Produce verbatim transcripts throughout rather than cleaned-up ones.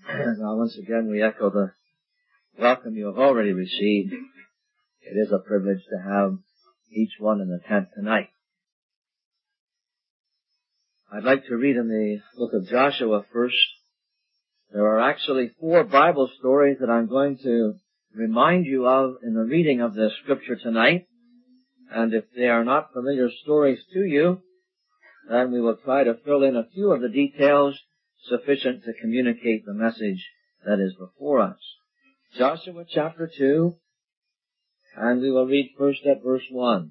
Now, once again, we echo the welcome you have already received. It is a privilege to have each one in the tent tonight. I'd like to read in the book of Joshua first. There are actually four Bible stories that I'm going to remind you of in the reading of the scripture tonight. And if they are not familiar stories to you, then we will try to fill in a few of the details sufficient to communicate the message that is before us. Joshua chapter two, and we will read first at verse one.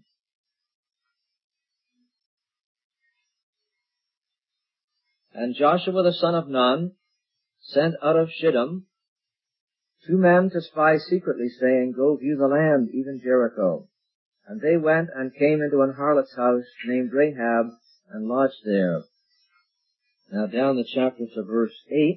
And Joshua the son of Nun sent out of Shittim two men to spy secretly, saying, Go view the land, even Jericho. And they went and came into an harlot's house named Rahab, and lodged there. Now down the chapter to verse eight.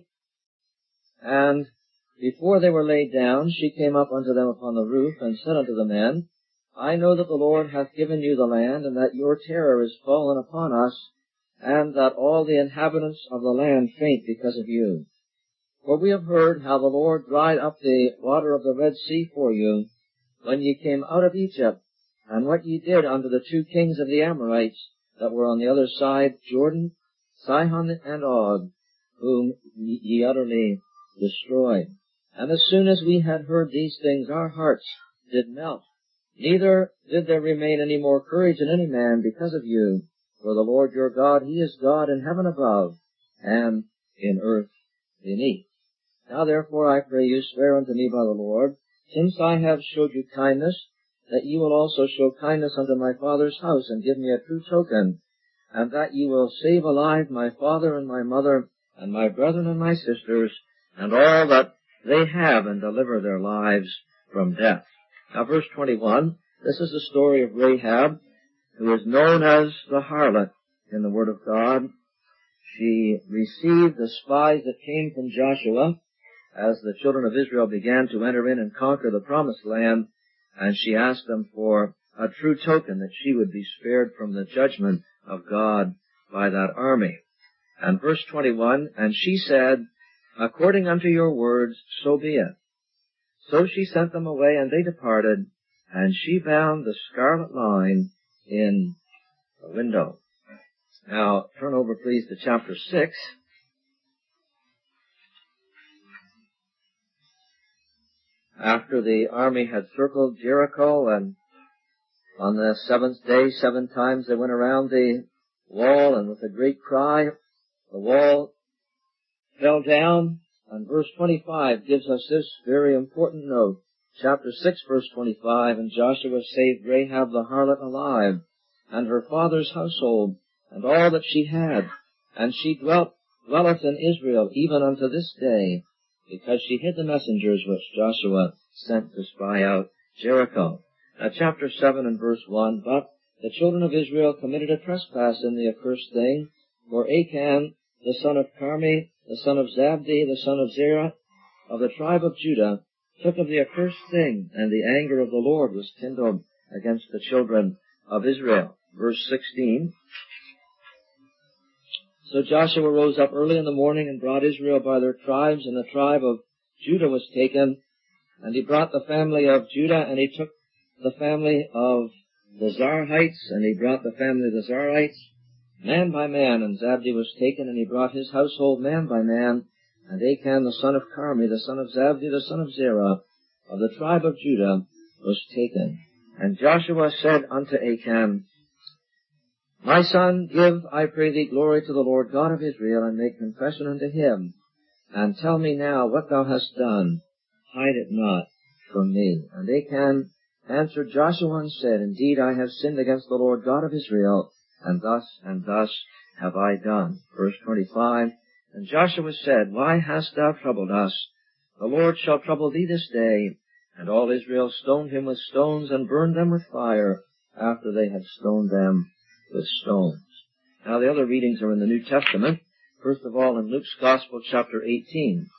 And before they were laid down, she came up unto them upon the roof, and said unto the men, I know that the Lord hath given you the land, and that your terror is fallen upon us, and that all the inhabitants of the land faint because of you. For we have heard how the Lord dried up the water of the Red Sea for you, when ye came out of Egypt, and what ye did unto the two kings of the Amorites that were on the other side Jordan, Sihon and Og, whom ye utterly destroyed. And as soon as we had heard these things, our hearts did melt. Neither did there remain any more courage in any man because of you. For the Lord your God, He is God in heaven above, and in earth beneath. Now therefore I pray you, swear unto me by the Lord, since I have showed you kindness, that ye will also show kindness unto my father's house, and give me a true token, and that ye will save alive my father and my mother, and my brethren and my sisters, and all that they have, and deliver their lives from death. Now verse twenty-one, this is the story of Rahab, who is known as the harlot in the Word of God. She received the spies that came from Joshua as the children of Israel began to enter in and conquer the promised land, and she asked them for a true token that she would be spared from the judgment of God by that army. And verse twenty-one, and she said, According unto your words, so be it. So she sent them away, and they departed, and she bound the scarlet line in the window. Now, turn over please to chapter six. After the army had circled Jericho, and on the seventh day, seven times they went around the wall, and with a great cry, the wall fell down, and verse twenty-five gives us this very important note. Chapter six, verse twenty-five, And Joshua saved Rahab the harlot alive, and her father's household, and all that she had, and she dwelt, dwelleth in Israel even unto this day, because she hid the messengers which Joshua sent to spy out Jericho. Now chapter seven and verse one, But the children of Israel committed a trespass in the accursed thing, for Achan, the son of Carmi, the son of Zabdi, the son of Zerah, of the tribe of Judah, took of the accursed thing, and the anger of the Lord was kindled against the children of Israel. Verse sixteen, So Joshua rose up early in the morning and brought Israel by their tribes, and the tribe of Judah was taken. And he brought the family of Judah, and he took the family of the Zarhites, and he brought the family of the Zarhites, man by man. And Zabdi was taken, and he brought his household man by man. And Achan the son of Carmi, the son of Zabdi, the son of Zerah, of the tribe of Judah, was taken. And Joshua said unto Achan, My son, give, I pray thee, glory to the Lord God of Israel, and make confession unto him, and tell me now what thou hast done. Hide it not from me. And Achan answered Joshua and said, Indeed, I have sinned against the Lord God of Israel, and thus and thus have I done. Verse twenty-five, And Joshua said, Why hast thou troubled us? The Lord shall trouble thee this day. And all Israel stoned him with stones, and burned them with fire, after they had stoned them with stones. Now the other readings are in the New Testament. First of all, in Luke's Gospel, chapter eighteen.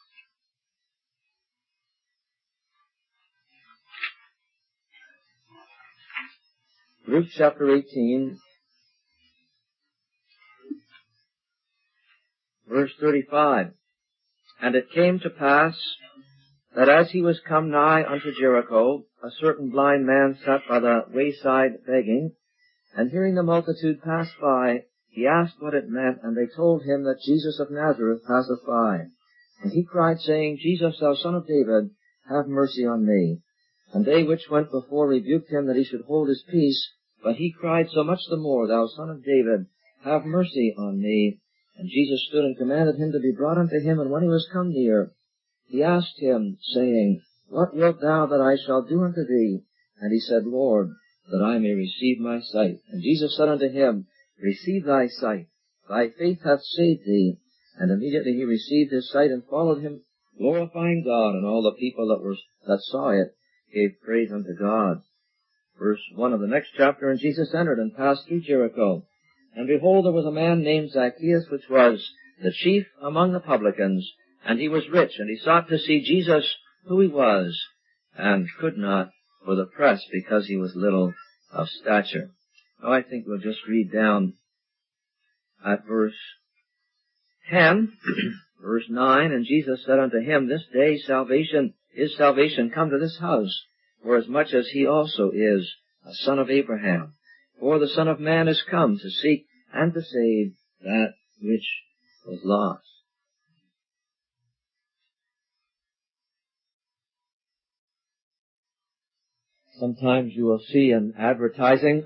Luke chapter eighteen, verse thirty-five. And it came to pass that as he was come nigh unto Jericho, a certain blind man sat by the wayside begging, and hearing the multitude pass by, he asked what it meant, and they told him that Jesus of Nazareth passeth by. And he cried, saying, Jesus, thou son of David, have mercy on me. And they which went before rebuked him that he should hold his peace, but he cried so much the more, Thou son of David, have mercy on me. And Jesus stood and commanded him to be brought unto him, and when he was come near, he asked him, saying, What wilt thou that I shall do unto thee? And he said, Lord, that I may receive my sight. And Jesus said unto him, Receive thy sight. Thy faith hath saved thee. And immediately he received his sight and followed him, glorifying God. And all the people that were that saw it gave praise unto God. Verse one of the next chapter, And Jesus entered and passed through Jericho. And behold, there was a man named Zacchaeus, which was the chief among the publicans. And he was rich, and he sought to see Jesus, who he was, and could not for the press, because he was little of stature. Now I think we'll just read down at verse ten, verse nine, And Jesus said unto him, This day salvation is salvation come to this house, forasmuch as he also is a son of Abraham. For the Son of Man is come to seek and to save that which was lost. Sometimes you will see in advertising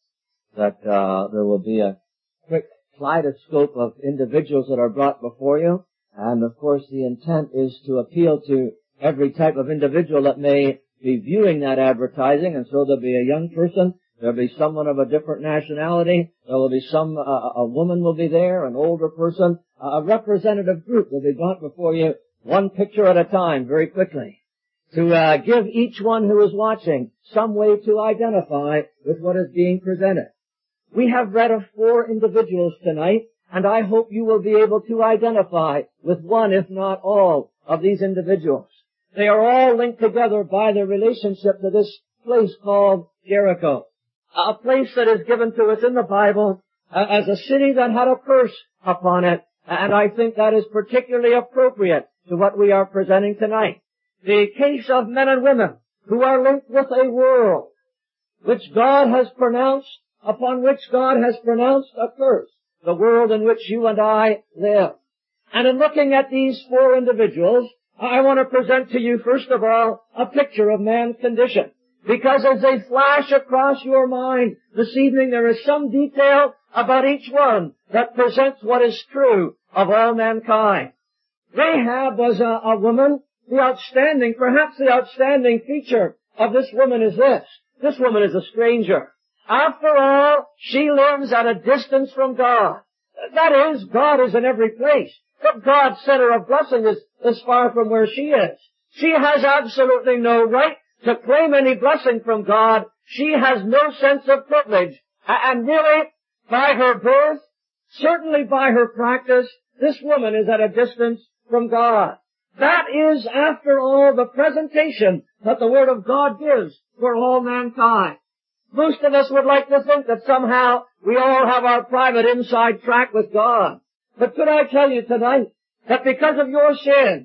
that uh, there will be a quick kaleidoscope of individuals that are brought before you. And of course the intent is to appeal to every type of individual that may be viewing that advertising. And so there'll be a young person, there'll be someone of a different nationality, there will be some, uh, a woman will be there, an older person, a representative group will be brought before you, one picture at a time, very quickly, to uh, give each one who is watching some way to identify with what is being presented. We have read of four individuals tonight, and I hope you will be able to identify with one, if not all, of these individuals. They are all linked together by their relationship to this place called Jericho, a place that is given to us in the Bible as a city that had a curse upon it, and I think that is particularly appropriate to what we are presenting tonight. The case of men and women who are linked with a world which God has pronounced, upon which God has pronounced a curse, the world in which you and I live. And in looking at these four individuals, I want to present to you, first of all, a picture of man's condition. Because as they flash across your mind this evening, there is some detail about each one that presents what is true of all mankind. Rahab was a, a woman. The outstanding, perhaps the outstanding feature of this woman is this. This woman is a stranger. After all, she lives at a distance from God. That is, God is in every place. But God's center of blessing is, is far from where she is. She has absolutely no right to claim any blessing from God. She has no sense of privilege. And really, by her birth, certainly by her practice, this woman is at a distance from God. That is, after all, the presentation that the Word of God gives for all mankind. Most of us would like to think that somehow we all have our private inside track with God. But could I tell you tonight that because of your sin,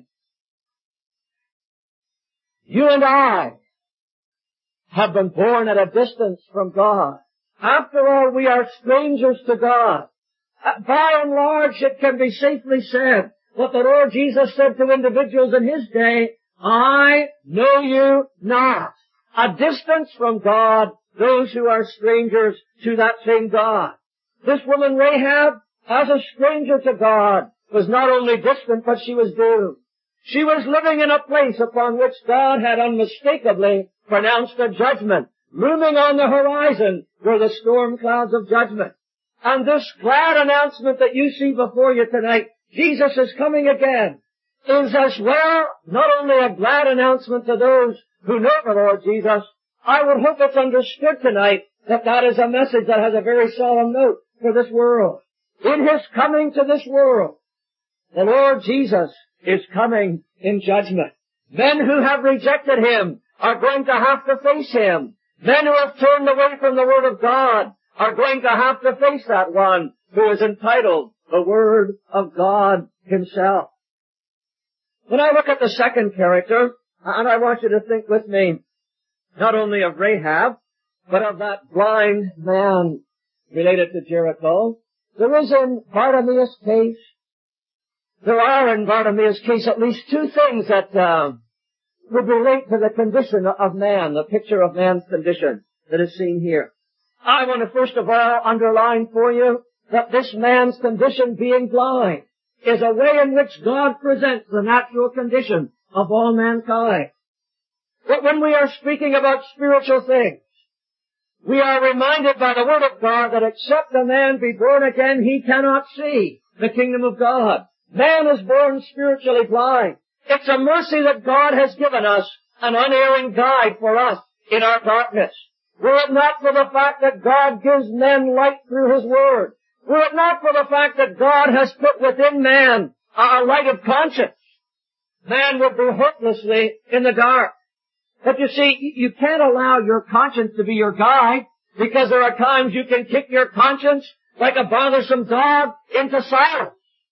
you and I have been born at a distance from God. After all, we are strangers to God. By and large, it can be safely said what the Lord Jesus said to individuals in His day, I know you not. A distance from God, those who are strangers to that same God. This woman Rahab, as a stranger to God, was not only distant, but she was doomed. She was living in a place upon which God had unmistakably pronounced a judgment. Looming on the horizon were the storm clouds of judgment. And this glad announcement that you see before you tonight, Jesus is coming again, is as well not only a glad announcement to those who know the Lord Jesus. I would hope it's understood tonight that that is a message that has a very solemn note for this world. In His coming to this world, the Lord Jesus is coming in judgment. Men who have rejected Him are going to have to face Him. Men who have turned away from the Word of God are going to have to face that one who is entitled the Word of God Himself. When I look at the second character, and I want you to think with me, not only of Rahab, but of that blind man related to Jericho, there is in Bartimaeus' case, there are in Bartimaeus' case at least two things that uh, would relate to the condition of man, the picture of man's condition that is seen here. I want to first of all underline for you that this man's condition, being blind, is a way in which God presents the natural condition of all mankind. But when we are speaking about spiritual things, we are reminded by the Word of God that except a man be born again, he cannot see the kingdom of God. Man is born spiritually blind. It's a mercy that God has given us an unerring guide for us in our darkness. Were it not for the fact that God gives men light through His Word, were it not for the fact that God has put within man a light of conscience, man would be hopelessly in the dark. But you see, you can't allow your conscience to be your guide, because there are times you can kick your conscience like a bothersome dog into silence.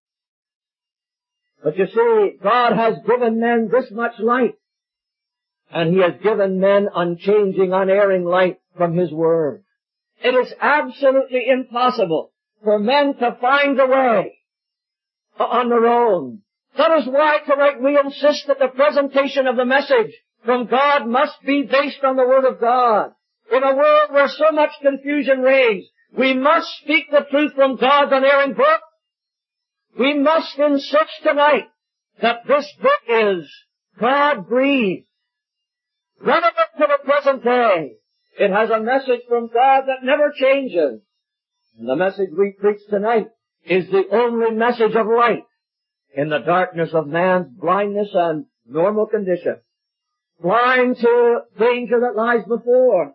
But you see, God has given men this much light, and He has given men unchanging, unerring light from His Word. It is absolutely impossible for men to find the way on their own. That is why tonight we insist that the presentation of the message from God must be based on the Word of God. In a world where so much confusion reigns, we must speak the truth from God's unerring book. We must insist tonight that this book is God-breathed, relevant to the present day. It has a message from God that never changes. And the message we preach tonight is the only message of light in the darkness of man's blindness and normal condition. Blind to danger that lies before.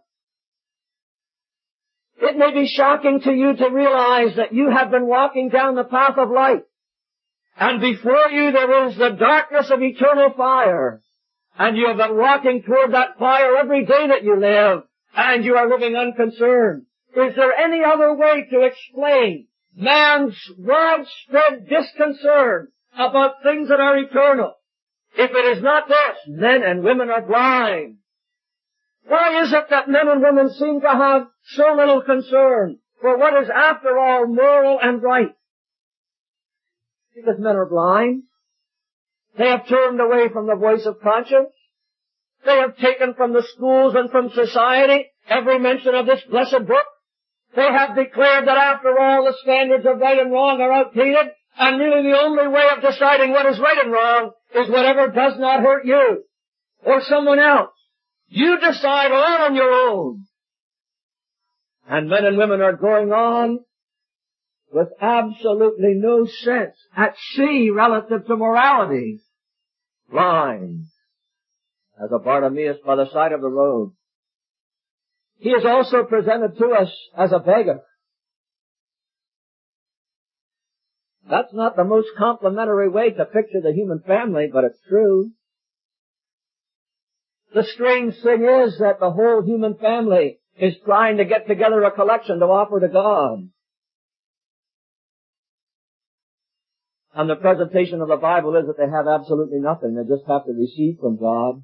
It may be shocking to you to realize that you have been walking down the path of light, and before you there is the darkness of eternal fire, and you have been walking toward that fire every day that you live, and you are living unconcerned. Is there any other way to explain man's widespread disconcern about things that are eternal? If it is not this, men and women are blind. Why is it that men and women seem to have so little concern for what is after all moral and right? Because men are blind. They have turned away from the voice of conscience. They have taken from the schools and from society every mention of this blessed book. They have declared that after all the standards of right and wrong are outdated, and really the only way of deciding what is right and wrong is whatever does not hurt you or someone else. You decide all on your own. And men and women are going on with absolutely no sense at sea relative to morality. Blind as a Bartimaeus by the side of the road. He is also presented to us as a beggar. That's not the most complimentary way to picture the human family, but it's true. The strange thing is that the whole human family is trying to get together a collection to offer to God. And the presentation of the Bible is that they have absolutely nothing. They just have to receive from God.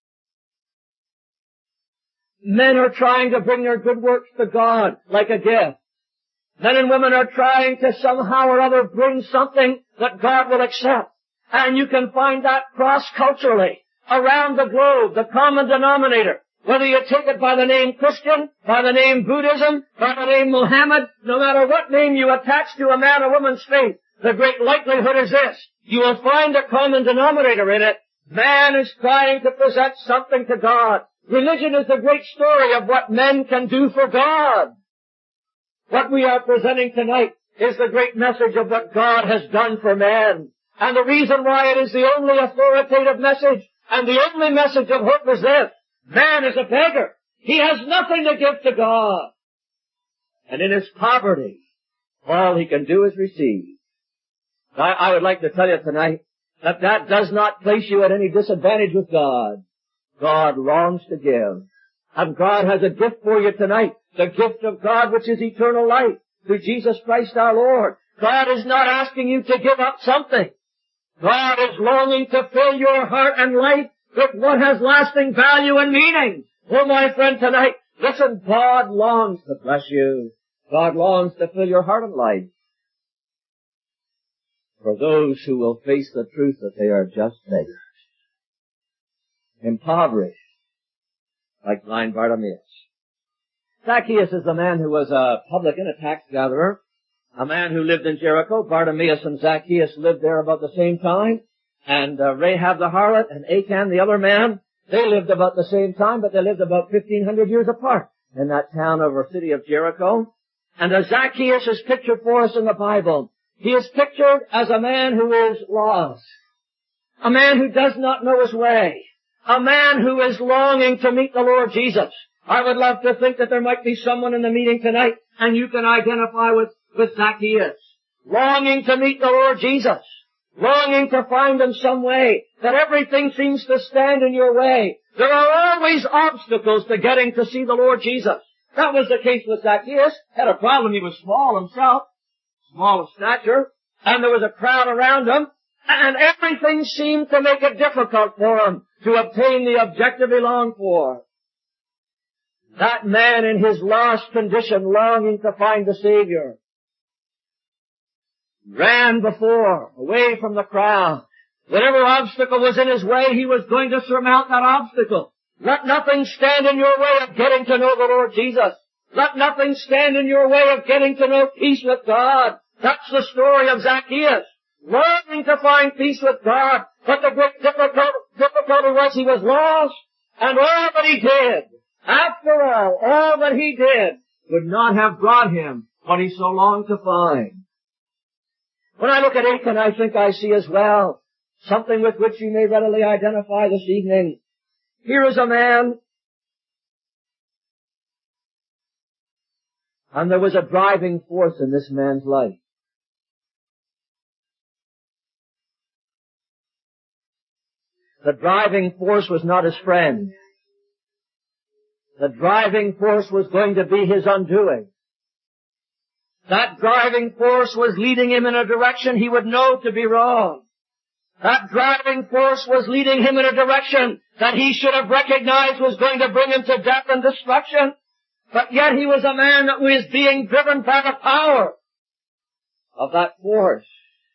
Men are trying to bring their good works to God like a gift. Men and women are trying to somehow or other bring something that God will accept. And you can find that cross-culturally around the globe, the common denominator. Whether you take it by the name Christian, by the name Buddhism, by the name Muhammad, no matter what name you attach to a man or woman's faith, the great likelihood is this. You will find a common denominator in it. Man is trying to present something to God. Religion is the great story of what men can do for God. What we are presenting tonight is the great message of what God has done for man. And the reason why it is the only authoritative message and the only message of hope is this. Man is a beggar. He has nothing to give to God. And in his poverty, all he can do is receive. I, I would like to tell you tonight that that does not place you at any disadvantage with God. God longs to give. And God has a gift for you tonight. The gift of God which is eternal life through Jesus Christ our Lord. God is not asking you to give up something. God is longing to fill your heart and life with what has lasting value and meaning. Oh, my friend, tonight, listen, God longs to bless you. God longs to fill your heart and life. For those who will face the truth that they are just beggars, impoverished, like blind Bartimaeus. Zacchaeus is the man who was a publican, a tax gatherer, a man who lived in Jericho. Bartimaeus and Zacchaeus lived there about the same time, and uh, Rahab the harlot and Achan the other man, they lived about the same time, but they lived about fifteen hundred years apart in that town or city of Jericho. And as Zacchaeus is pictured for us in the Bible, he is pictured as a man who is lost, a man who does not know his way, a man who is longing to meet the Lord Jesus. I would love to think that there might be someone in the meeting tonight, and you can identify with, with Zacchaeus, longing to meet the Lord Jesus, longing to find Him some way, that everything seems to stand in your way. There are always obstacles to getting to see the Lord Jesus. That was the case with Zacchaeus. Had a problem. He was small himself, small of stature, and there was a crowd around him, and everything seemed to make it difficult for him to obtain the objective he longed for. That man in his lost condition, longing to find the Savior, ran before, away from the crowd. Whatever obstacle was in his way, he was going to surmount that obstacle. Let nothing stand in your way of getting to know the Lord Jesus. Let nothing stand in your way of getting to know peace with God. That's the story of Zacchaeus, longing to find peace with God. But the great difficulty was he was lost, and all that he did, after all, all that he did would not have brought him what he so longed to find. When I look at Achan, I think I see as well something with which you may readily identify this evening. Here is a man, and there was a driving force in this man's life. The driving force was not his friend. The driving force was going to be his undoing. That driving force was leading him in a direction he would know to be wrong. That driving force was leading him in a direction that he should have recognized was going to bring him to death and destruction. But yet he was a man that was being driven by the power of that force.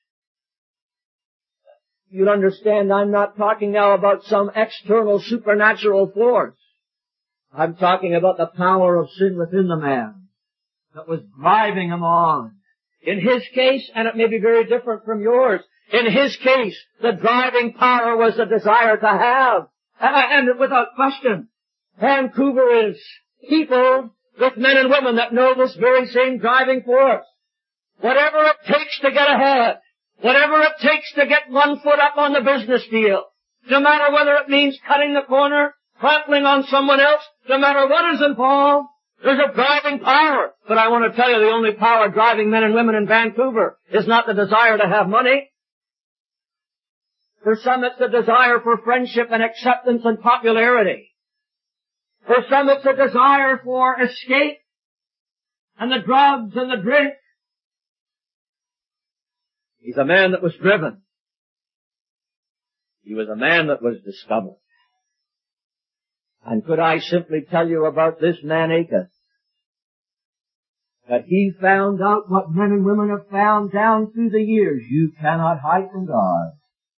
You'll understand, I'm not talking now about some external supernatural force. I'm talking about the power of sin within the man that was driving him on. In his case, and it may be very different from yours, in his case, the driving power was the desire to have. And, and without question, Vancouver is people with men and women that know this very same driving force. Whatever it takes to get ahead, whatever it takes to get one foot up on the business deal, no matter whether it means cutting the corner, trampling on someone else, no matter what is involved, there's a driving power. But I want to tell you, the only power driving men and women in Vancouver is not the desire to have money. For some, it's the desire for friendship and acceptance and popularity. For some, it's a desire for escape and the drugs and the drink. He's a man that was driven. He was a man that was discovered. And could I simply tell you about this man Achan? That he found out what men and women have found down through the years. You cannot hide from God.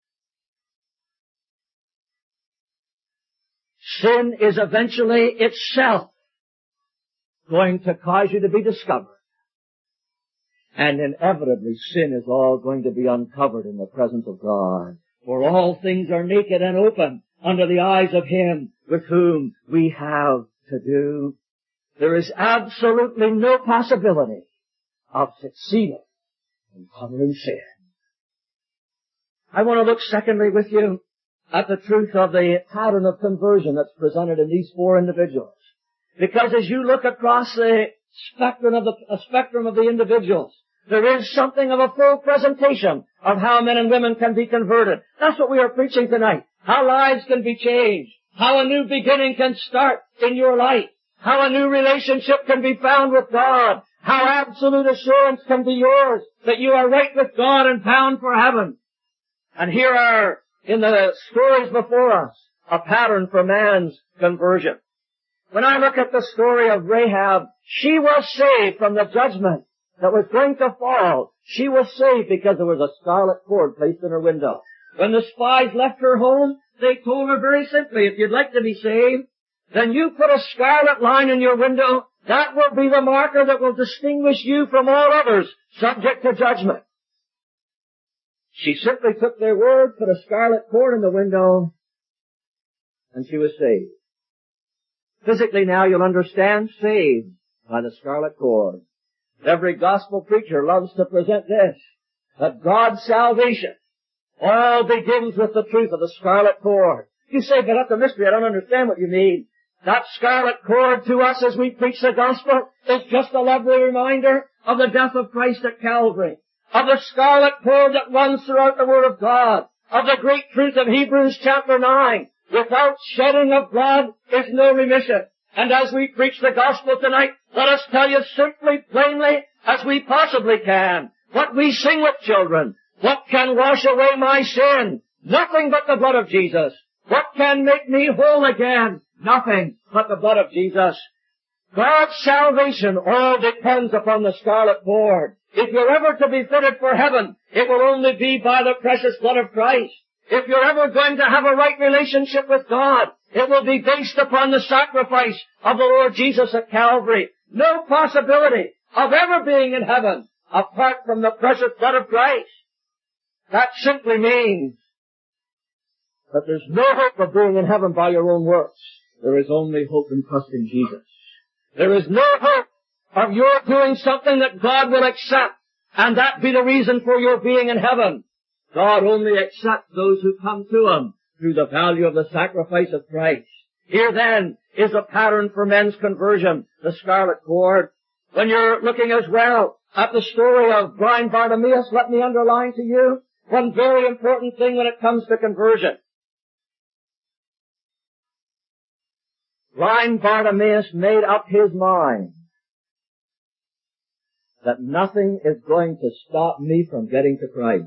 Sin is eventually itself going to cause you to be discovered. And inevitably sin is all going to be uncovered in the presence of God. For all things are naked and open under the eyes of Him with whom we have to do. There is absolutely no possibility of succeeding in covering sin. I want to look secondly with you at the truth of the pattern of conversion that's presented in these four individuals. Because as you look across the spectrum of the, a spectrum of the individuals, there is something of a full presentation of how men and women can be converted. That's what we are preaching tonight. How lives can be changed. How a new beginning can start in your life. How a new relationship can be found with God. How absolute assurance can be yours that you are right with God and bound for heaven. And here are, in the stories before us, a pattern for man's conversion. When I look at the story of Rahab, she was saved from the judgment that was going to fall. She was saved because there was a scarlet cord placed in her window. When the spies left her home, they told her very simply, if you'd like to be saved, then you put a scarlet line in your window. That will be the marker that will distinguish you from all others subject to judgment. She simply took their word, put a scarlet cord in the window, and she was saved. Physically now you'll understand, saved by the scarlet cord. Every gospel preacher loves to present this, that God's salvation all begins with the truth of the scarlet cord. You say, but that's a mystery, I don't understand what you mean. That scarlet cord to us as we preach the gospel is just a lovely reminder of the death of Christ at Calvary, of the scarlet cord that runs throughout the Word of God, of the great truth of Hebrews chapter nine. Without shedding of blood is no remission. And as we preach the gospel tonight, let us tell you simply, plainly, as we possibly can, what we sing with children. What can wash away my sin? Nothing but the blood of Jesus. What can make me whole again? Nothing but the blood of Jesus. God's salvation all depends upon the scarlet cord. If you're ever to be fitted for heaven, it will only be by the precious blood of Christ. If you're ever going to have a right relationship with God, it will be based upon the sacrifice of the Lord Jesus at Calvary. No possibility of ever being in heaven apart from the precious blood of Christ. That simply means that there's no hope of being in heaven by your own works. There is only hope and trust in Jesus. There is no hope of your doing something that God will accept, and that be the reason for your being in heaven. God only accepts those who come to Him through the value of the sacrifice of Christ. Here then is a pattern for men's conversion, the scarlet cord. When you're looking as well at the story of blind Bartimaeus, let me underline to you one very important thing when it comes to conversion. Blind Bartimaeus made up his mind that nothing is going to stop me from getting to Christ.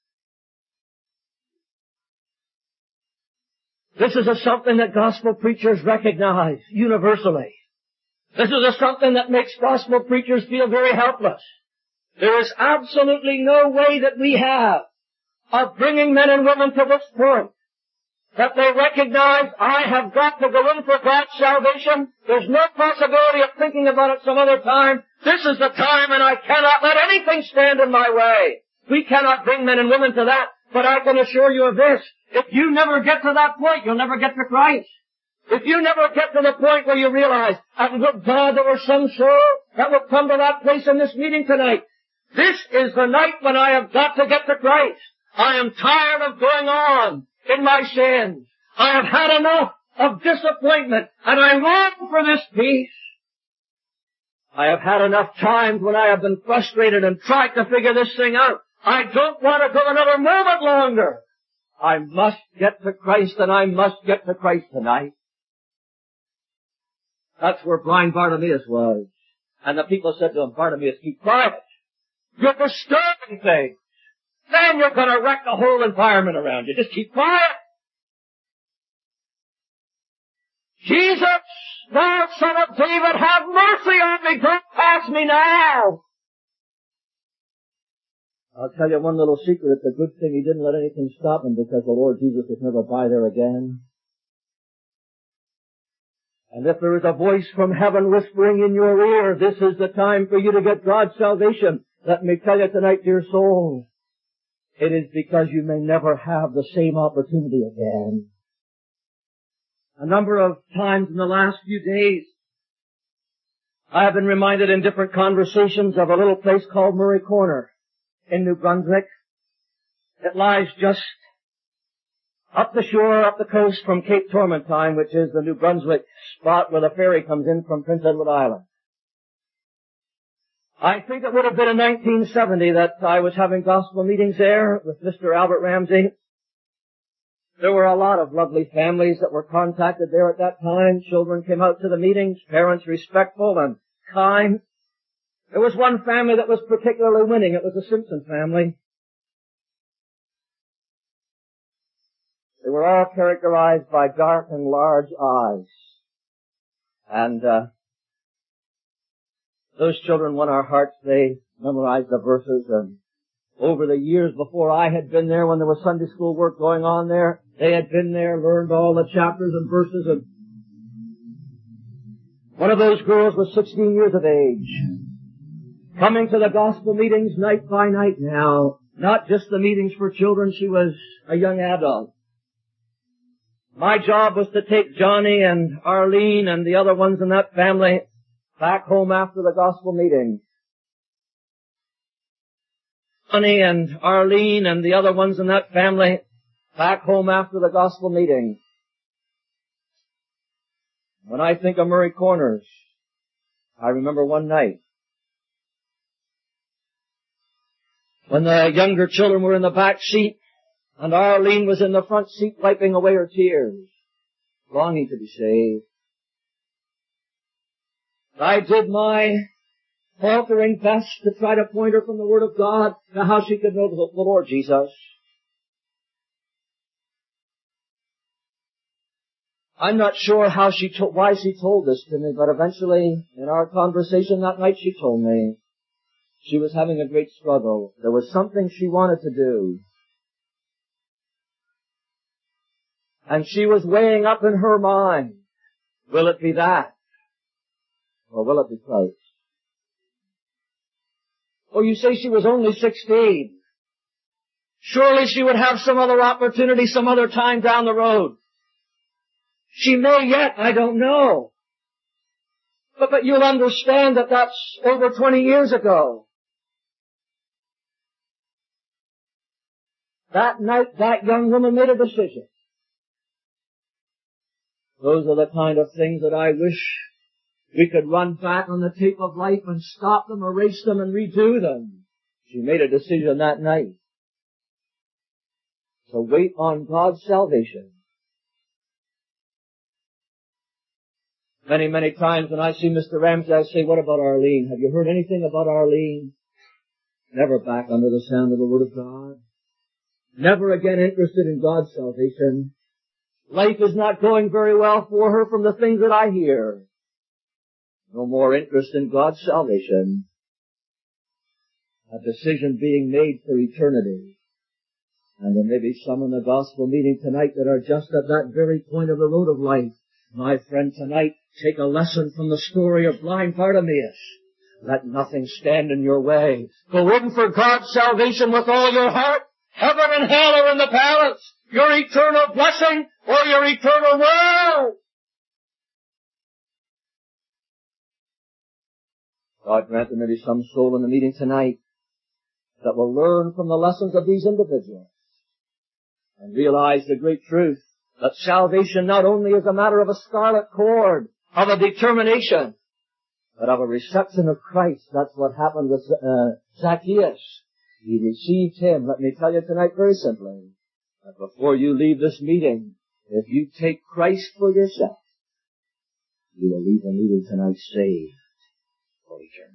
This is a something that gospel preachers recognize universally. This is a something that makes gospel preachers feel very helpless. There is absolutely no way that we have of bringing men and women to this point that they recognize, I have got to go in for God's salvation. There's no possibility of thinking about it some other time. This is the time, and I cannot let anything stand in my way. We cannot bring men and women to that, but I can assure you of this. If you never get to that point, you'll never get to Christ. If you never get to the point where you realize, and good God, there were some soul that will come to that place in this meeting tonight. This is the night when I have got to get to Christ. I am tired of going on in my sins. I have had enough of disappointment, and I long for this peace. I have had enough times when I have been frustrated and tried to figure this thing out. I don't want to go another moment longer. I must get to Christ, and I must get to Christ tonight. That's where blind Bartimaeus was. And the people said to him, Bartimaeus, keep quiet. You're disturbing things. Then you're going to wreck the whole environment around you. Just keep quiet. Jesus, thou Son of David, have mercy on me. Don't pass me now. I'll tell you one little secret. It's a good thing he didn't let anything stop him, because the Lord Jesus would never by there again. And if there is a voice from heaven whispering in your ear, this is the time for you to get God's salvation. Let me tell you tonight, dear soul, it is because you may never have the same opportunity again. A number of times in the last few days, I have been reminded in different conversations of a little place called Murray Corner in New Brunswick. It lies just up the shore, up the coast from Cape Tormentine, which is the New Brunswick spot where the ferry comes in from Prince Edward Island. I think it would have been in nineteen seventy that I was having gospel meetings there with Mister Albert Ramsey. There were a lot of lovely families that were contacted there at that time. Children came out to the meetings, parents respectful and kind. There was one family that was particularly winning. It was the Simpson family. They were all characterized by dark and large eyes. And uh, those children won our hearts. They memorized the verses, and over the years before I had been there, when there was Sunday school work going on there, they had been there, learned all the chapters and verses. And one of those girls was sixteen years of age, coming to the gospel meetings night by night now. Not just the meetings for children, she was a young adult. My job was to take Johnny and Arlene and the other ones in that family back home after the gospel meeting. Johnny and Arlene and the other ones in that family back home after the gospel meeting. When I think of Murray Corners, I remember one night when the younger children were in the back seat and Arlene was in the front seat wiping away her tears, longing to be saved. I did my faltering best to try to point her from the Word of God to how she could know the Lord Jesus. I'm not sure how she to- why she told this to me, but eventually in our conversation that night she told me she was having a great struggle. There was something she wanted to do. And she was weighing up in her mind, will it be that? Or will it be Christ? Oh, you say she was only sixteen. Surely she would have some other opportunity some other time down the road. She may yet, I don't know. But, but you'll understand that that's over twenty years ago. That night, that young woman made a decision. Those are the kind of things that I wish we could run back on the tape of life and stop them, erase them, and redo them. She made a decision that night to wait on God's salvation. Many, many times when I see Mister Ramsey, I say, what about Arlene? Have you heard anything about Arlene? Never back under the sound of the Word of God. Never again interested in God's salvation. Life is not going very well for her from the things that I hear. No more interest in God's salvation. A decision being made for eternity. And there may be some in the gospel meeting tonight that are just at that very point of the road of life. My friend, tonight, take a lesson from the story of blind Bartimaeus. Let nothing stand in your way. Go in for God's salvation with all your heart. Heaven and hell are in the balance. Your eternal blessing or your eternal woe. God grant there may be some soul in the meeting tonight that will learn from the lessons of these individuals and realize the great truth that salvation not only is a matter of a scarlet cord, of a determination, but of a reception of Christ. That's what happened with uh, Zacchaeus. He received Him. Let me tell you tonight very simply, that before you leave this meeting, if you take Christ for yourself, you will leave the meeting tonight saved for eternity.